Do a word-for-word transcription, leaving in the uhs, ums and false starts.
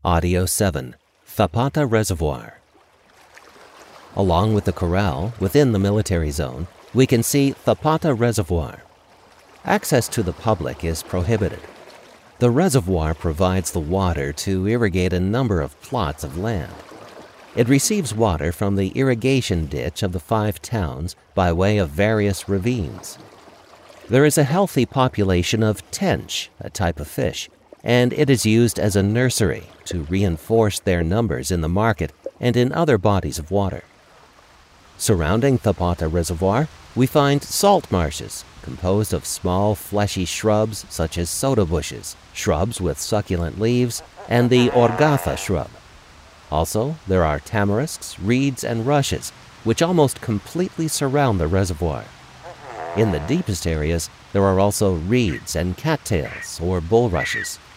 Audio seven, Zapata Reservoir. Along with the corral, within the military zone, we can see Zapata Reservoir. Access to the public is prohibited. The reservoir provides the water to irrigate a number of plots of land. It receives water from the irrigation ditch of the five towns by way of various ravines. There is a healthy population of tench, a type of fish, and it is used as a nursery to reinforce their numbers in the market and in other bodies of water. Surrounding Zapata Reservoir, we find salt marshes composed of small fleshy shrubs such as soda bushes, shrubs with succulent leaves, and the orgatha shrub. Also, there are tamarisks, reeds, and rushes, which almost completely surround the reservoir. In the deepest areas, there are also reeds and cattails or bulrushes.